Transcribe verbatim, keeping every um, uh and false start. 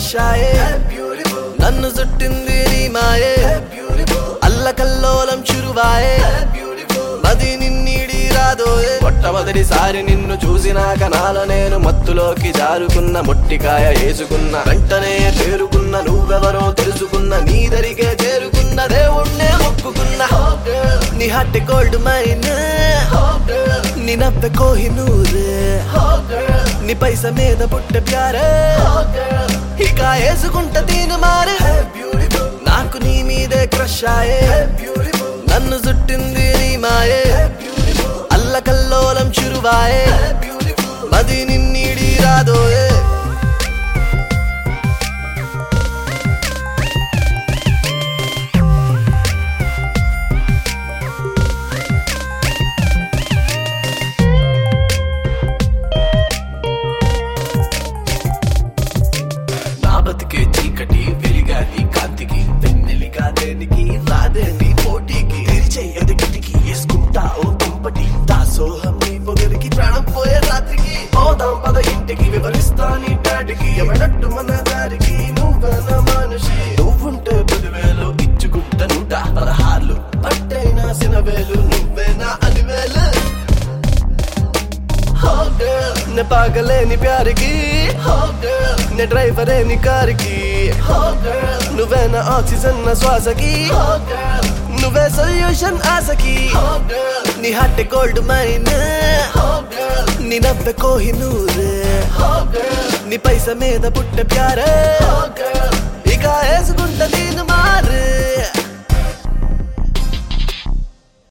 crush ఆయే నన్ను చుట్టింది నీ మాయే అల్లకల్లోలం చురువాయే మది నిన్నీడి రాదోయే మొట్టమొదటిసారి నిన్ను చూసినాక నాలో నేను మత్తులోకి జారుకున్న మొట్టికాయ వేసుకున్న వెంటనే చేరుకున్న నువ్వెవరో తెలుసుకున్న నీ దరికే చేరుకున్న దేవుణ్ణే మొక్కుకున్న నీ హట్టి గోల్డ్ మైన్ నీ నవ్వె కోహినూరే నీ పైస మీద పుట్టే ప్యారే ఇక వేసుకుంట తీను మారే నాకు నీ మీదే క్రష్ ఆయే నన్ను చుట్టింది నీ మాయే అల్లకల్లోలం చురువాయే మది నిన్నీడి రాదోయే నా బతికే చీకటి వెలిగాది కాంతికి వెన్నెలిగా దేనికి రాదే నీ పోటీకి తెరిచేయది కిటికి వేసుకుంటా ఓ కుంపటి దాసోహం నీ పొగరికి ప్రాణం పోయే రాత్రికి పోదాం పద ఇంటికి వివరిస్తా నీ డాడికి ఎవడట్టు మన దారికి నువ్వే నా మనిషి నువ్వుంటే పదివేలు ఇచ్చుకుంట నూట పదహార్లు పట్టైనా సినవేలు నువ్వే నా అలివేలు నే పాగలేని ప్యారికి నే డ్రైవరే నీ కారికి నువ్వే నా ఆక్సిజన్ నా శ్వాసకి నువ్వే సొల్యూషన్ ఆశకి నీ హట్టె గోల్డ్ మైన్ నీ నవ్వె కోహినూరే నీ పైస మీద పుట్టే ప్యారే ఇక వేసుకుంట నేను మా